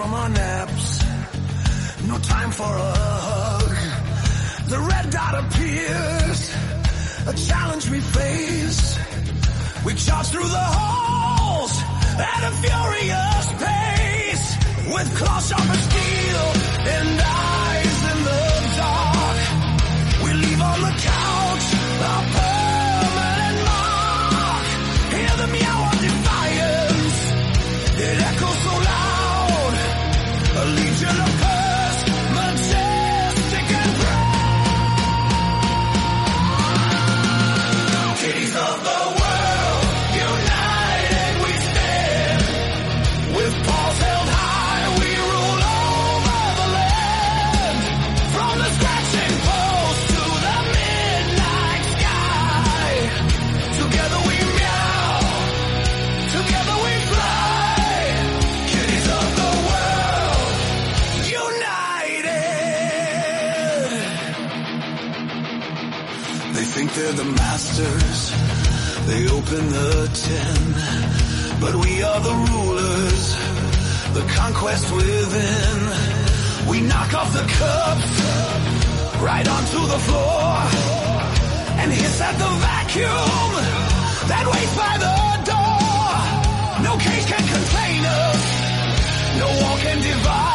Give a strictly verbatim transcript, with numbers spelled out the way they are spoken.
from our naps. No time for a hug. The red dot appears, a challenge we face. We charge through the halls at a furious pace, with claws sharp as steel and eyes in the dark. We leave on the couch a permanent mark. Hear the meow of defiance, it echoes so loud. A legion of curse, majestic and proud. Kitties of the world, united we stand. With paws held high, we rule over the land. From the scratching post to the midnight sky. Together we meow, together we fly. Kitties of the world, united. They think they're the masters, they open the tin. But we are the rulers, the conquest within. We knock off the cups, right onto the floor, and hiss at the vacuum that waits by the door. No cage can contain us, no wall can divide.